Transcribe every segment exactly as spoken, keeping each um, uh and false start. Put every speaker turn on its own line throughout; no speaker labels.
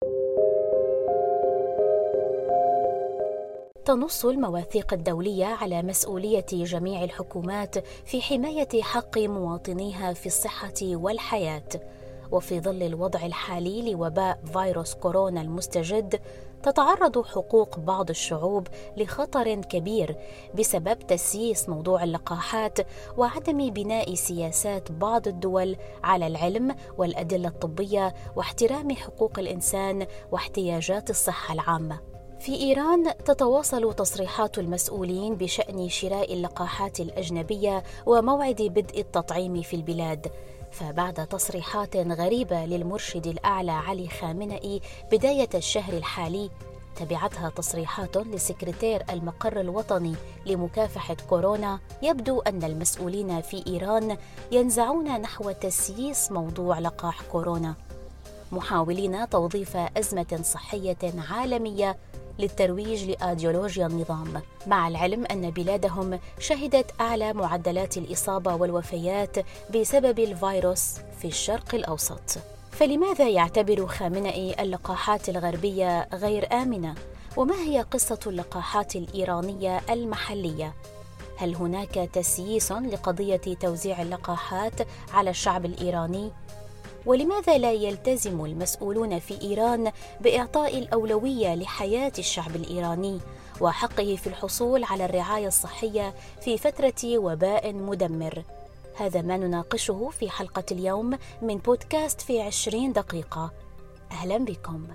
تنص المواثيق الدولية على مسؤولية جميع الحكومات في حماية حق مواطنيها في الصحة والحياة. وفي ظل الوضع الحالي لوباء فيروس كورونا المستجد، تتعرض حقوق بعض الشعوب لخطر كبير بسبب تسييس موضوع اللقاحات وعدم بناء سياسات بعض الدول على العلم والأدلة الطبية واحترام حقوق الإنسان واحتياجات الصحة العامة. في إيران تتواصل تصريحات المسؤولين بشأن شراء اللقاحات الأجنبية وموعد بدء التطعيم في البلاد. فبعد تصريحات غريبة للمرشد الأعلى علي خامنئي بداية الشهر الحالي، تبعتها تصريحات لسكرتير المقر الوطني لمكافحة كورونا، يبدو أن المسؤولين في إيران ينزعون نحو تسييس موضوع لقاح كورونا، محاولين توظيف أزمة صحية عالمية للترويج لأيديولوجيا النظام، مع العلم أن بلادهم شهدت أعلى معدلات الإصابة والوفيات بسبب الفيروس في الشرق الأوسط. فلماذا يعتبر خامنئي اللقاحات الغربية غير آمنة؟ وما هي قصة اللقاحات الإيرانية المحلية؟ هل هناك تسييس لقضية توزيع اللقاحات على الشعب الإيراني؟ ولماذا لا يلتزم المسؤولون في إيران بإعطاء الأولوية لحياة الشعب الإيراني وحقه في الحصول على الرعاية الصحية في فترة وباء مدمر؟ هذا ما نناقشه في حلقة اليوم من بودكاست في عشرين دقيقة. أهلا بكم.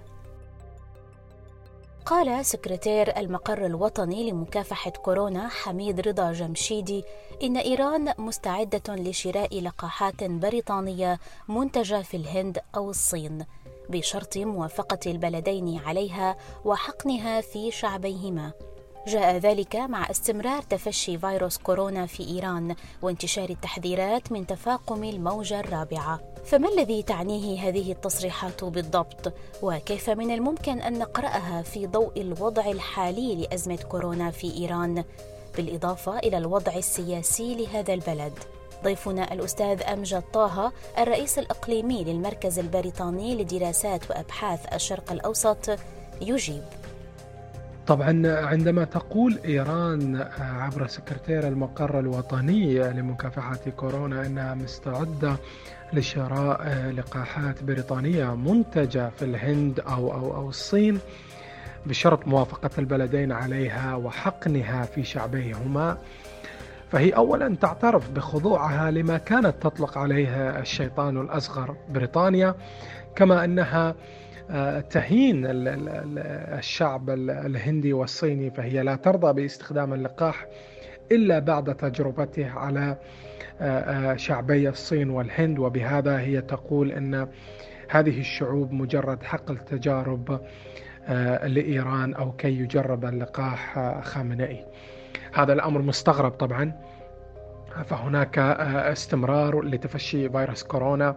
قال سكرتير المقر الوطني لمكافحة كورونا حميد رضا جمشيدي إن إيران مستعدة لشراء لقاحات بريطانية منتجة في الهند أو الصين بشرط موافقة البلدين عليها وحقنها في شعبيهما. جاء ذلك مع استمرار تفشي فيروس كورونا في إيران وانتشار التحذيرات من تفاقم الموجة الرابعة. فما الذي تعنيه هذه التصريحات بالضبط؟ وكيف من الممكن أن نقرأها في ضوء الوضع الحالي لأزمة كورونا في إيران، بالإضافة إلى الوضع السياسي لهذا البلد؟ ضيفنا الأستاذ أمجد طه، الرئيس الإقليمي للمركز البريطاني لدراسات وأبحاث الشرق الأوسط، يجيب.
طبعا عندما تقول إيران عبر سكرتير المقر الوطني لمكافحة كورونا أنها مستعدة لشراء لقاحات بريطانية منتجة في الهند أو, أو, أو الصين بشرط موافقة البلدين عليها وحقنها في شعبيهما، فهي أولا تعترف بخضوعها لما كانت تطلق عليه الشيطان الأصغر بريطانيا، كما أنها تهين الشعب الهندي والصيني، فهي لا ترضى باستخدام اللقاح إلا بعد تجربته على شعبي الصين والهند. وبهذا هي تقول أن هذه الشعوب مجرد حقل تجارب لإيران أو كي يجرب اللقاح خامنئي. هذا الأمر مستغرب طبعا، فهناك استمرار لتفشي فيروس كورونا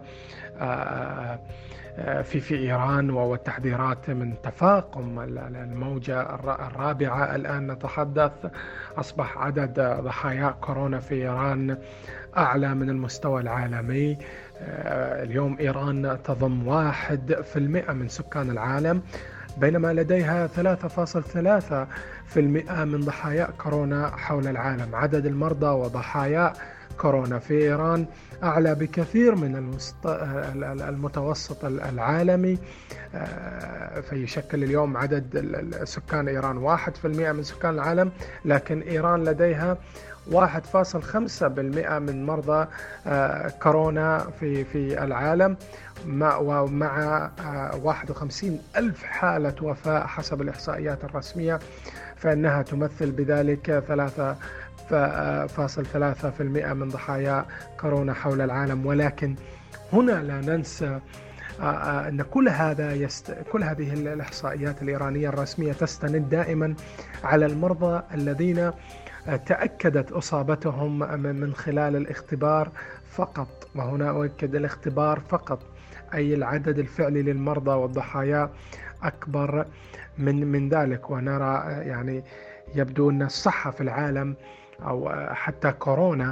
في في إيران والتحذيرات من تفاقم الموجة الرابعة. الآن نتحدث أصبح عدد ضحايا كورونا في إيران أعلى من المستوى العالمي. اليوم إيران تضم واحد في المئة من سكان العالم، بينما لديها ثلاثة فاصلة ثلاثة في المئة من ضحايا كورونا حول العالم. عدد المرضى وضحايا كورونا في إيران أعلى بكثير من المتوسط العالمي، فيشكل اليوم عدد سكان إيران واحد في المئة من سكان العالم، لكن إيران لديها واحد فاصلة خمسة بالمئة من مرضى كورونا في في العالم، ومع واحد وخمسين ألف حالة وفاة حسب الإحصائيات الرسمية، فإنها تمثل بذلك ثلاثة فاصل ثلاثة في المئة من ضحايا كورونا حول العالم. ولكن هنا لا ننسى أن كل هذا يست... كل هذه الإحصائيات الإيرانية الرسمية تستند دائما على المرضى الذين تأكدت إصابتهم من خلال الاختبار فقط، وهنا أؤكد الاختبار فقط، أي العدد الفعلي للمرضى والضحايا أكبر من من ذلك. ونرى يعني يبدو أن الصحة في العالم أو حتى كورونا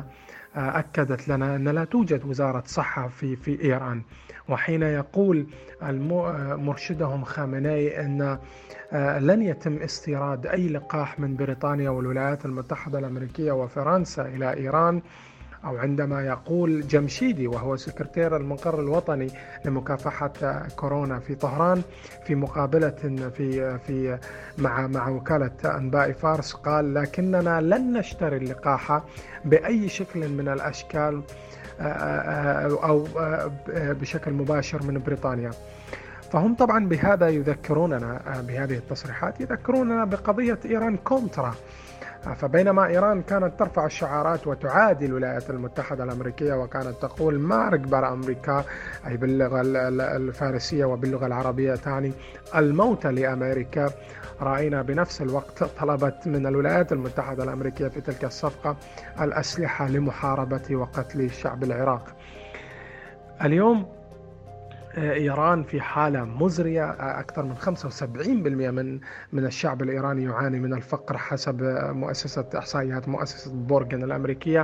أكدت لنا أن لا توجد وزارة صحة في في إيران. وحين يقول مرشدهم خامنئي أن لن يتم استيراد أي لقاح من بريطانيا والولايات المتحدة الأمريكية وفرنسا إلى إيران، أو عندما يقول جمشيدي وهو سكرتير المقر الوطني لمكافحة كورونا في طهران في مقابلة في في مع مع وكالة أنباء فارس، قال لكننا لن نشتري اللقاح بأي شكل من الأشكال أو بشكل مباشر من بريطانيا. فهم طبعا بهذا يذكروننا، بهذه التصريحات يذكروننا بقضية إيران كونترا. فبينما إيران كانت ترفع الشعارات وتعادي الولايات المتحدة الأمريكية وكانت تقول ما ركبر أمريكا، أي باللغة الفارسية وباللغة العربية تعني الموت لأمريكا، رأينا بنفس الوقت طلبت من الولايات المتحدة الأمريكية في تلك الصفقة الأسلحة لمحاربة وقتل الشعب العراق. اليوم إيران في حالة مزرية، أكثر من خمسة وسبعين بالمئة من من الشعب الإيراني يعاني من الفقر حسب مؤسسة إحصائيات مؤسسة بورغن الأمريكية.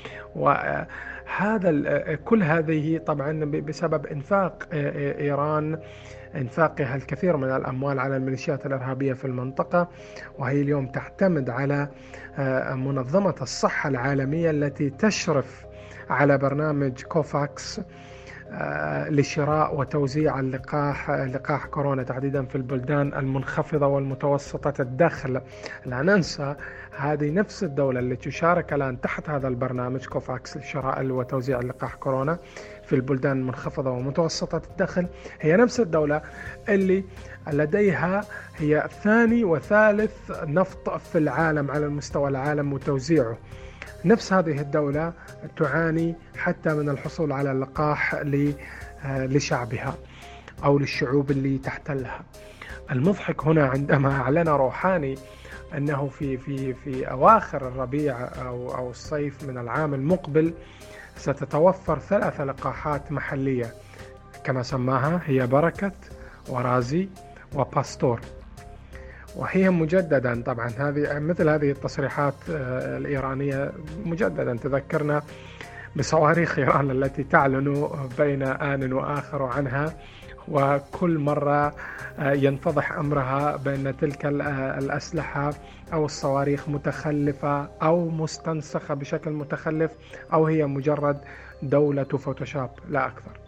وهذا كل هذه طبعا بسبب إنفاق إيران إنفاقها الكثير من الأموال على الميليشيات الإرهابية في المنطقة، وهي اليوم تعتمد على منظمة الصحة العالمية التي تشرف على برنامج كوفاكس لشراء وتوزيع اللقاح لقاح كورونا تحديدا في البلدان المنخفضة والمتوسطة الدخل. لا ننسى هذه نفس الدولة التي تشارك الآن تحت هذا البرنامج كوفاكس لشراء وتوزيع اللقاح كورونا في البلدان المنخفضة ومتوسطة الدخل، هي نفس الدولة اللي لديها هي ثاني وثالث نفط في العالم على المستوى العالم وتوزيعه. نفس هذه الدولة تعاني حتى من الحصول على اللقاح لشعبها أو للشعوب اللي تحتلها. المضحك هنا عندما أعلن روحاني أنه في في في أواخر الربيع أو أو الصيف من العام المقبل ستتوفر ثلاث لقاحات محلية كما سماها، هي بركة ورازي وباستور. وهي مجددا طبعا هذه مثل هذه التصريحات الإيرانية مجددا تذكرنا بصواريخ إيران التي تعلن بين آن وآخر عنها، وكل مرة ينفضح أمرها بأن تلك الأسلحة أو الصواريخ متخلفة أو مستنسخة بشكل متخلف أو هي مجرد دولة فوتوشوب لا أكثر.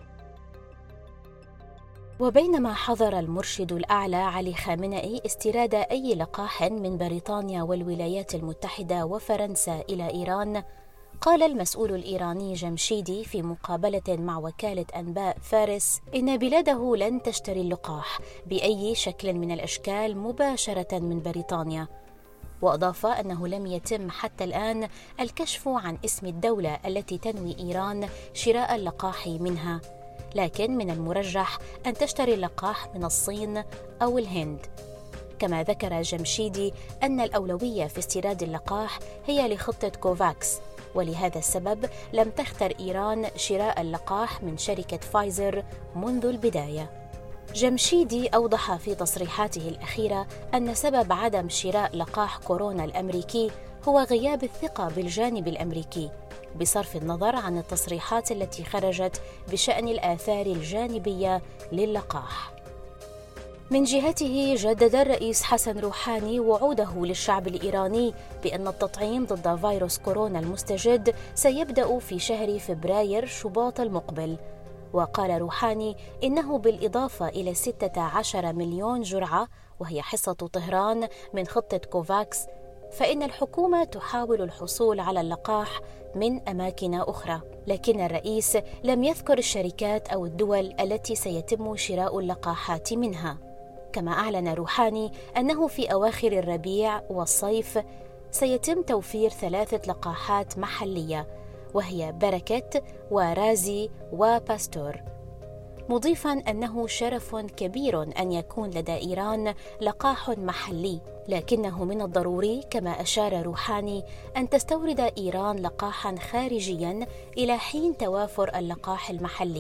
وبينما حظر المرشد الأعلى علي خامنئي استيراد أي لقاح من بريطانيا والولايات المتحدة وفرنسا إلى إيران، قال المسؤول الإيراني جمشيدي في مقابلة مع وكالة أنباء فارس إن بلاده لن تشتري اللقاح بأي شكل من الأشكال مباشرة من بريطانيا. وأضاف أنه لم يتم حتى الآن الكشف عن اسم الدولة التي تنوي إيران شراء اللقاح منها، لكن من المرجح أن تشتري اللقاح من الصين أو الهند. كما ذكر جمشيدي أن الأولوية في استيراد اللقاح هي لخطة كوفاكس، ولهذا السبب لم تختر إيران شراء اللقاح من شركة فايزر منذ البداية. جمشيدي أوضح في تصريحاته الأخيرة أن سبب عدم شراء لقاح كورونا الأمريكي هو غياب الثقة بالجانب الأمريكي، بصرف النظر عن التصريحات التي خرجت بشأن الآثار الجانبية للقاح. من جهته جدد الرئيس حسن روحاني وعوده للشعب الإيراني بأن التطعيم ضد فيروس كورونا المستجد سيبدأ في شهر فبراير شباط المقبل. وقال روحاني إنه بالإضافة إلى ستة عشر مليون جرعة وهي حصة طهران من خطة كوفاكس، فإن الحكومة تحاول الحصول على اللقاح من أماكن أخرى، لكن الرئيس لم يذكر الشركات أو الدول التي سيتم شراء اللقاحات منها. كما أعلن روحاني أنه في أواخر الربيع والصيف سيتم توفير ثلاثة لقاحات محلية وهي بركة ورازي وباستور، مضيفاً أنه شرف كبير أن يكون لدى إيران لقاح محلي، لكنه من الضروري كما أشار روحاني أن تستورد إيران لقاحاً خارجياً إلى حين توافر اللقاح المحلي.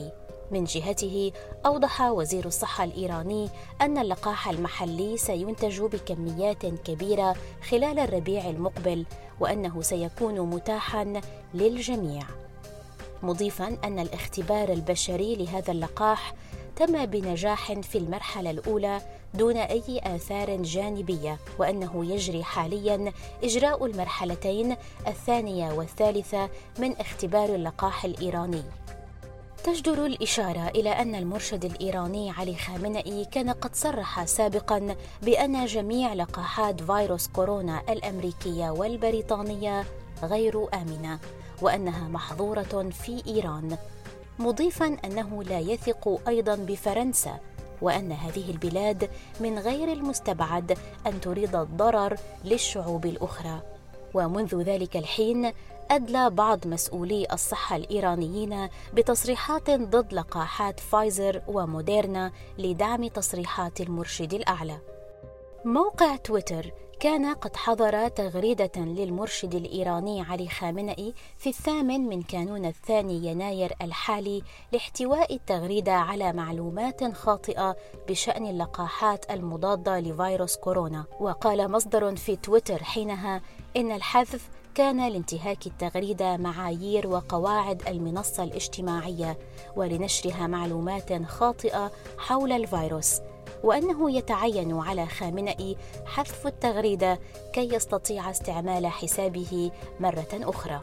من جهته أوضح وزير الصحة الإيراني أن اللقاح المحلي سينتج بكميات كبيرة خلال الربيع المقبل وأنه سيكون متاحاً للجميع، مضيفاً أن الاختبار البشري لهذا اللقاح تم بنجاح في المرحلة الأولى دون أي آثار جانبية، وأنه يجري حالياً إجراء المرحلتين الثانية والثالثة من اختبار اللقاح الإيراني. تجدر الإشارة إلى أن المرشد الإيراني علي خامنئي كان قد صرح سابقاً بأن جميع لقاحات فيروس كورونا الأمريكية والبريطانية غير آمنة وأنها محظورة في إيران، مضيفاً أنه لا يثق أيضاً بفرنسا وأن هذه البلاد من غير المستبعد أن تريد الضرر للشعوب الأخرى. ومنذ ذلك الحين أدلى بعض مسؤولي الصحة الإيرانيين بتصريحات ضد لقاحات فايزر وموديرنا لدعم تصريحات المرشد الأعلى. موقع تويتر كان قد حظر تغريدة للمرشد الإيراني علي خامنئي في الثامن من كانون الثاني يناير الحالي لاحتواء التغريدة على معلومات خاطئة بشأن اللقاحات المضادة لفيروس كورونا. وقال مصدر في تويتر حينها إن الحذف كان لانتهاك التغريدة معايير وقواعد المنصة الاجتماعية ولنشرها معلومات خاطئة حول الفيروس، وأنه يتعين على خامنئي حذف التغريدة كي يستطيع استعمال حسابه مرة أخرى.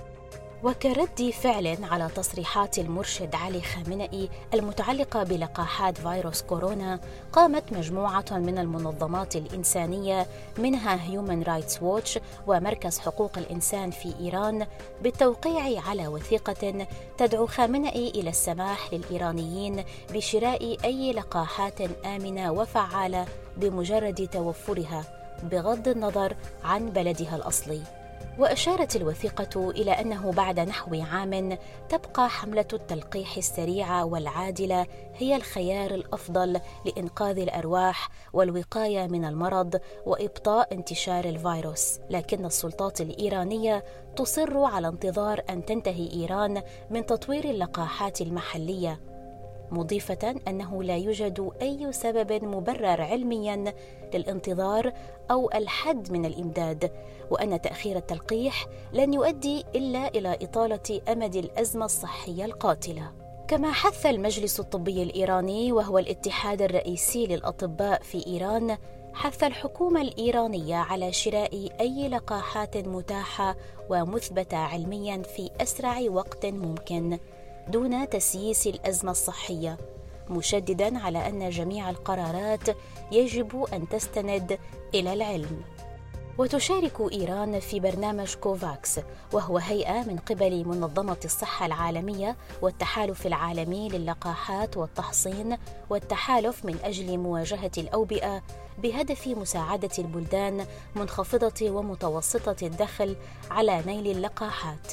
وكرد فعل على تصريحات المرشد علي خامنئي المتعلقة بلقاحات فيروس كورونا، قامت مجموعة من المنظمات الإنسانية منها هيومن رايتس ووتش ومركز حقوق الإنسان في إيران بالتوقيع على وثيقة تدعو خامنئي إلى السماح للإيرانيين بشراء أي لقاحات آمنة وفعالة بمجرد توفرها بغض النظر عن بلدها الأصلي. وأشارت الوثيقة إلى أنه بعد نحو عام تبقى حملة التلقيح السريعة والعادلة هي الخيار الأفضل لإنقاذ الأرواح والوقاية من المرض وإبطاء انتشار الفيروس، لكن السلطات الإيرانية تصر على انتظار أن تنتهي إيران من تطوير اللقاحات المحلية، مضيفة أنه لا يوجد أي سبب مبرر علمياً للانتظار أو الحد من الإمداد، وأن تأخير التلقيح لن يؤدي إلا إلى إطالة أمد الأزمة الصحية القاتلة. كما حث المجلس الطبي الإيراني وهو الاتحاد الرئيسي للأطباء في إيران حث الحكومة الإيرانية على شراء أي لقاحات متاحة ومثبتة علمياً في أسرع وقت ممكن دون تسييس الأزمة الصحية، مشدداً على أن جميع القرارات يجب أن تستند إلى العلم. وتشارك إيران في برنامج كوفاكس، وهو هيئة من قبل منظمة الصحة العالمية والتحالف العالمي للقاحات والتحصين والتحالف من أجل مواجهة الأوبئة، بهدف مساعدة البلدان منخفضة ومتوسطة الدخل على نيل اللقاحات.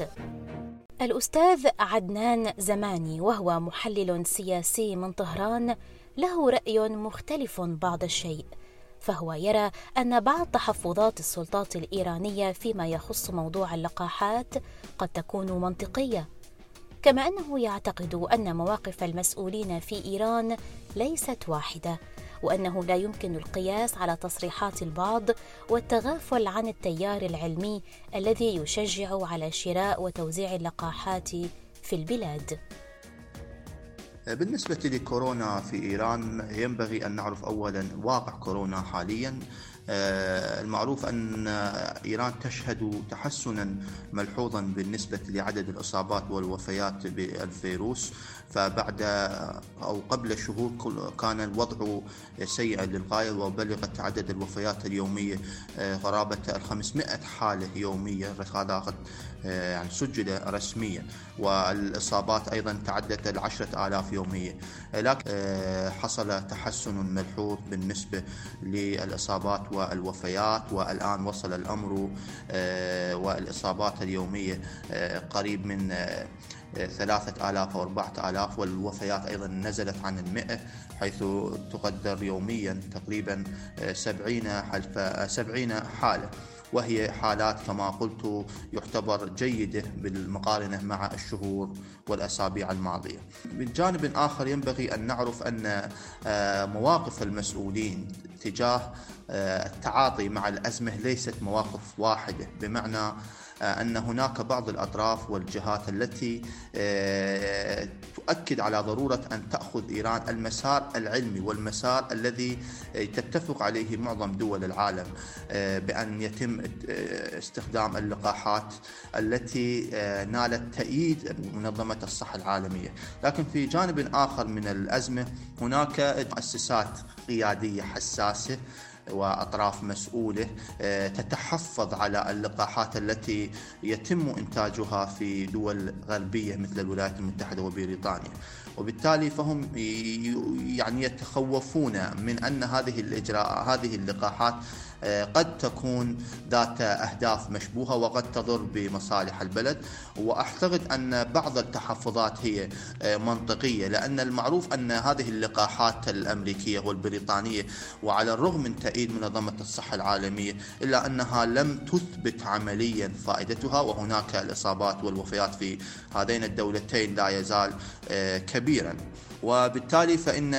الأستاذ عدنان زماني وهو محلل سياسي من طهران له رأي مختلف بعض الشيء، فهو يرى أن بعض تحفظات السلطات الإيرانية فيما يخص موضوع اللقاحات قد تكون منطقية، كما أنه يعتقد أن مواقف المسؤولين في إيران ليست واحدة، وأنه لا يمكن القياس على تصريحات البعض والتغافل عن التيار العلمي الذي يشجع على شراء وتوزيع اللقاحات في البلاد.
بالنسبة لكورونا في إيران ينبغي أن نعرف أولا واقع كورونا حاليا. المعروف أن إيران تشهد تحسنا ملحوظا بالنسبة لعدد الإصابات والوفيات بالفيروس، فبعد أو قبل شهور كان الوضع سيئا للغاية، وبلغت عدد الوفيات اليومية قرابة الخمسمائة حالة يومية، هذا يعني سجل رسميا، والإصابات أيضا تعدت العشرة آلاف يومية، لكن حصل تحسن ملحوظ بالنسبة للإصابات والوفيات، والآن وصل الأمر والإصابات اليومية قريب من ثلاثة آلاف أو أربعة آلاف، والوفيات أيضا نزلت عن المئة، حيث تقدر يوميا تقريبا سبعين حالة. وهي حالات كما قلت يعتبر جيدة بالمقارنة مع الشهور والأسابيع الماضية. من جانب آخر ينبغي أن نعرف أن مواقف المسؤولين تجاه التعاطي مع الأزمة ليست مواقف واحدة، بمعنى أن هناك بعض الأطراف والجهات التي تؤكد على ضرورة أن تأخذ إيران المسار العلمي والمسار الذي تتفق عليه معظم دول العالم، بأن يتم استخدام اللقاحات التي نالت تأييد منظمة الصحة العالمية. لكن في جانب آخر من الأزمة هناك مؤسسات قيادية حساسة وأطراف مسؤولة تتحفظ على اللقاحات التي يتم إنتاجها في دول غربية مثل الولايات المتحدة وبريطانيا، وبالتالي فهم يعني يتخوفون من أن هذه الإجراء هذه اللقاحات قد تكون ذات أهداف مشبوهة وقد تضر بمصالح البلد. وأعتقد أن بعض التحفظات هي منطقية، لأن المعروف أن هذه اللقاحات الأمريكية والبريطانية وعلى الرغم من تأييد منظمة الصحة العالمية إلا أنها لم تثبت عمليا فائدتها، وهناك الإصابات والوفيات في هذين الدولتين لا يزال كبيرا. وبالتالي فإن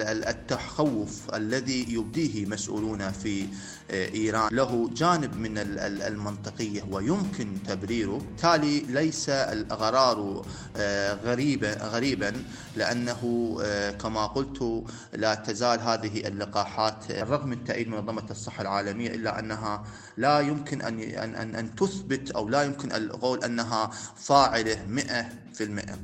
التخوف الذي يبديه مسؤولون في إيران له جانب من المنطقية ويمكن تبريره، بالتالي ليس القرار غريبا غريبا لأنه كما قلت لا تزال هذه اللقاحات رغم من تأييد منظمة الصحة العالمية إلا أنها لا يمكن أن أن أن تثبت أو لا يمكن القول أنها فاعلة مئة في المئة.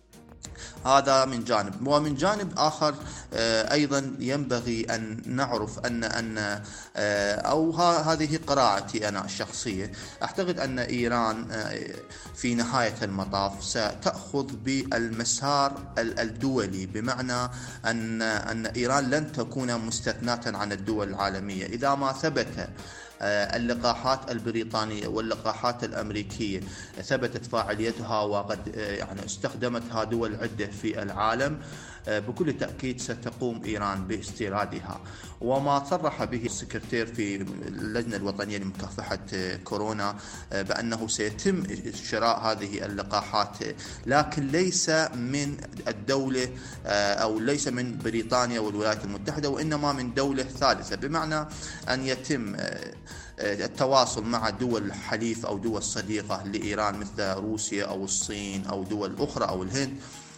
هذا من جانب. ومن جانب آخر أيضا ينبغي أن نعرف أن أن أو هذه قراءتي أنا الشخصية، أعتقد أن إيران في نهاية المطاف ستأخذ بالمسار الدولي، بمعنى أن أن إيران لن تكون مستثناة عن الدول العالمية. إذا ما ثبت اللقاحات البريطانية واللقاحات الأمريكية ثبتت فاعليتها وقد يعني استخدمتها دول عدة في العالم، بكل تأكيد ستقوم إيران باستيرادها. وما صرح به السكرتير في اللجنة الوطنية لمكافحة كورونا بأنه سيتم شراء هذه اللقاحات، لكن ليس من الدولة أو ليس من بريطانيا والولايات المتحدة، وإنما من دولة ثالثة، بمعنى أن يتم التواصل مع دول حليف أو دول صديقة لإيران مثل روسيا أو الصين أو دول أخرى أو الهند،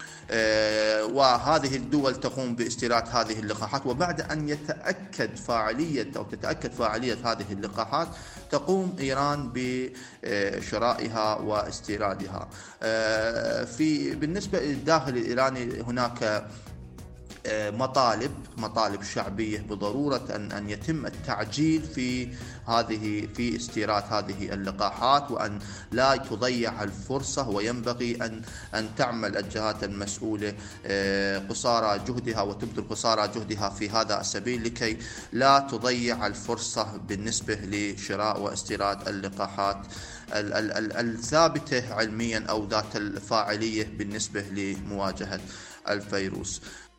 وهذه الدول تقوم باستيراد هذه اللقاحات، وبعد أن يتأكد فاعلية أو تتأكد فاعلية هذه اللقاحات تقوم إيران بشرائها واستيرادها. في بالنسبة للداخل الإيراني هناك مطالب مطالب شعبية بضرورة أن أن يتم التعجيل في هذه في استيراد هذه اللقاحات، وأن لا تضيع الفرصة، وينبغي أن أن تعمل الجهات المسؤولة قصارى جهدها وتبذل قصارى جهدها في هذا السبيل لكي لا تضيع الفرصة بالنسبة لشراء واستيراد اللقاحات الثابتة علميا أو ذات الفاعلية بالنسبة لمواجهة الفيروس.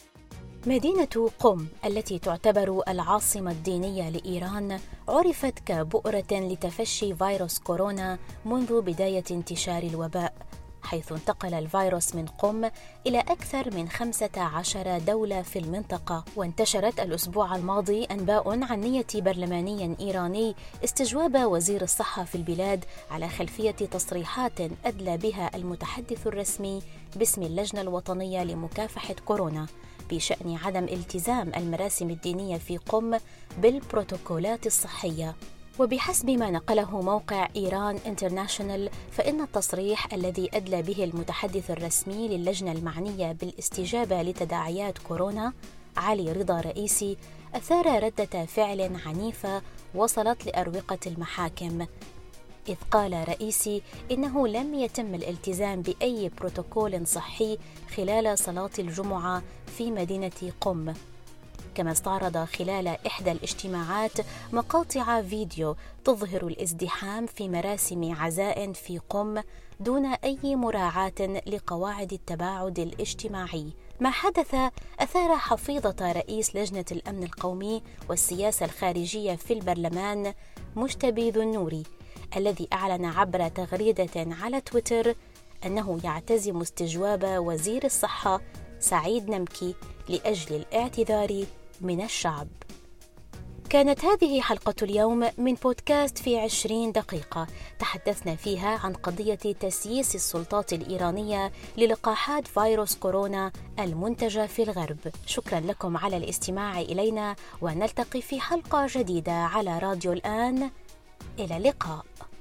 مدينة قم التي تعتبر العاصمة الدينية لإيران عرفت كبؤرة لتفشي فيروس كورونا منذ بداية انتشار الوباء، حيث انتقل الفيروس من قم إلى أكثر من خمسة عشر دولة في المنطقة. وانتشرت الأسبوع الماضي أنباء عن نية برلماني إيراني استجواب وزير الصحة في البلاد على خلفية تصريحات أدلى بها المتحدث الرسمي باسم اللجنة الوطنية لمكافحة كورونا بشأن عدم التزام المراسم الدينية في قم بالبروتوكولات الصحية. وبحسب ما نقله موقع إيران انترناشونال، فإن التصريح الذي أدلى به المتحدث الرسمي للجنة المعنية بالاستجابة لتداعيات كورونا علي رضا رئيسي أثار ردة فعل عنيفة وصلت لأروقة المحاكم، إذ قال رئيسي إنه لم يتم الالتزام بأي بروتوكول صحي خلال صلاة الجمعة في مدينة قم. كما استعرض خلال إحدى الاجتماعات مقاطع فيديو تظهر الازدحام في مراسم عزاء في قم دون أي مراعاة لقواعد التباعد الاجتماعي. ما حدث أثار حفيظة رئيس لجنة الأمن القومي والسياسة الخارجية في البرلمان مجتبي ذو النوري، الذي أعلن عبر تغريدة على تويتر أنه يعتزم استجواب وزير الصحة سعيد نمكي لأجل الاعتذار من الشعب. كانت هذه حلقة اليوم من بودكاست في عشرين دقيقة، تحدثنا فيها عن قضية تسييس السلطات الإيرانية للقاحات فيروس كورونا المنتجة في الغرب. شكرا لكم على الاستماع إلينا، ونلتقي في حلقة جديدة على راديو الآن. إلى اللقاء.